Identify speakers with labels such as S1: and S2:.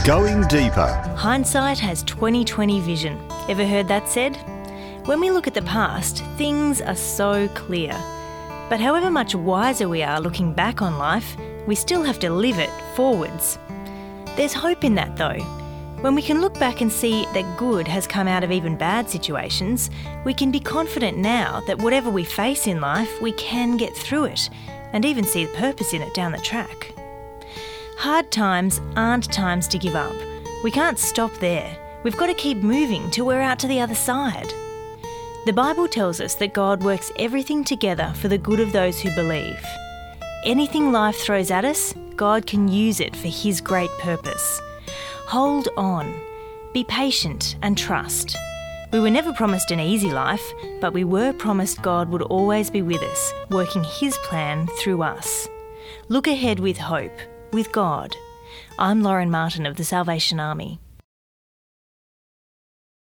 S1: Going deeper.
S2: Hindsight has 20/20 vision. Ever heard that said? When we look at the past, things are so clear. But however much wiser we are looking back on life, we still have to live it forwards. There's hope in that though. When we can look back and see that good has come out of even bad situations, we can be confident now that whatever we face in life, we can get through it and even see the purpose in it down the track. Hard times aren't times to give up. We can't stop there. We've got to keep moving till we're out to the other side. The Bible tells us that God works everything together for the good of those who believe. Anything life throws at us, God can use it for His great purpose. Hold on, be patient and trust. We were never promised an easy life, but we were promised God would always be with us, working His plan through us. Look ahead with hope, with God. I'm Lauren Martin of the Salvation Army.